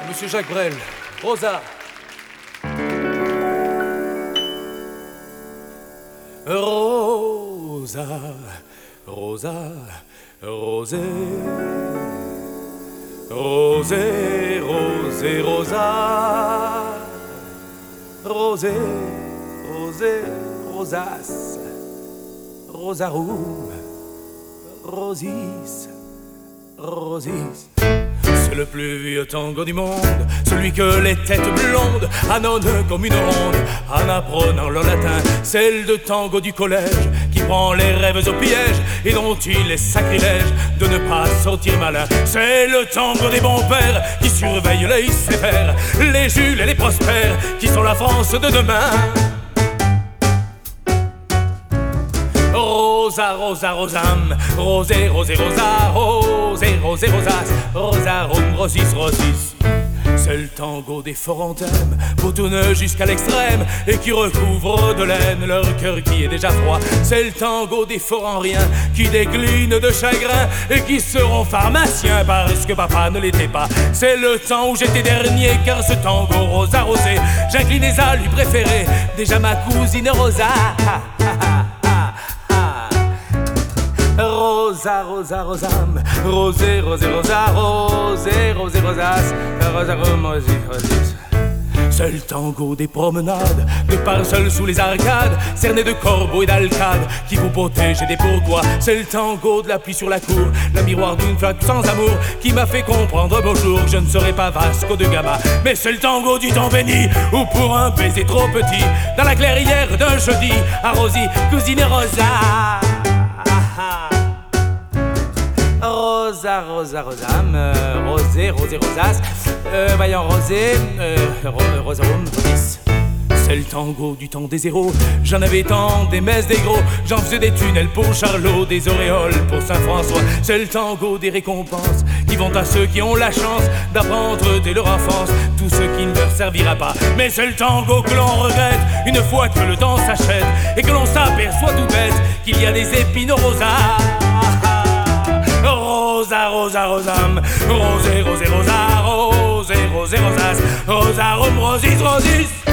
Monsieur Jacques Brel, Rosa. Rosa, Rosa, Rosé, Rosé, Rosé, Rosa, Rosé, Rosé, Rosas, Rosarum, Rosis, Rosis. C'est le plus vieux tango du monde, celui que les têtes blondes annonnent comme une ronde en apprenant le latin. C'est le tango du collège qui prend les rêves au piège et dont il est sacrilège de ne pas sortir malin. C'est le tango des bons pères qui surveillent les sévères, les Jules et les Prospères qui sont la France de demain. Rosa, Rosa, Rosam, Rosé, Rosé, Rosa, Rosé, Rosé, Rosas, Rosarum, Rosis, Rosis. C'est le tango des forts thèmes, boutonneux jusqu'à l'extrême et qui recouvre de laine leur cœur qui est déjà froid. C'est le tango des forts en rien qui déclinent de chagrin et qui seront pharmaciens parce que papa ne l'était pas. C'est le temps où j'étais dernier car ce tango Rosa Rosé, j'inclinais à lui préférer déjà ma cousine Rosa. Rosa, Rosa, Rosam, Rosé, Rosé, Rosa, Rosé, Rosé, Rosas, Rosarum, Rosis, Rosis. C'est le tango des promenades, de parasols sous les arcades, cernés de corbeaux et d'alcades, qui vous protègent des pourquoi. C'est le tango de la pluie sur la cour, la miroir d'une flaque sans amour, qui m'a fait comprendre bonjour que je ne serai pas Vasco de Gama. Mais c'est le tango du temps béni, ou pour un baiser trop petit, dans la clairière d'un jeudi, à Rosie, cousine Rosa. Rosa, Rosa, Rosam, Rosé, Rosé, Rosas, voyons, Rosé, Rosarum, Rosis. C'est le tango du temps des héros, j'en avais tant, des messes, des gros, j'en faisais des tunnels pour Charlot, des auréoles pour Saint-François. C'est le tango des récompenses qui vont à ceux qui ont la chance d'apprendre dès leur enfance tout ce qui ne leur servira pas. Mais c'est le tango que l'on regrette une fois que le temps s'achète et que l'on s'aperçoit tout bête qu'il y a des épines rosas. Rosa, Rosa, Rosam, Rosé, Rosé, Rosa, Rosé, Rosé, Rosas, Rosarum, Rosis, Rosis.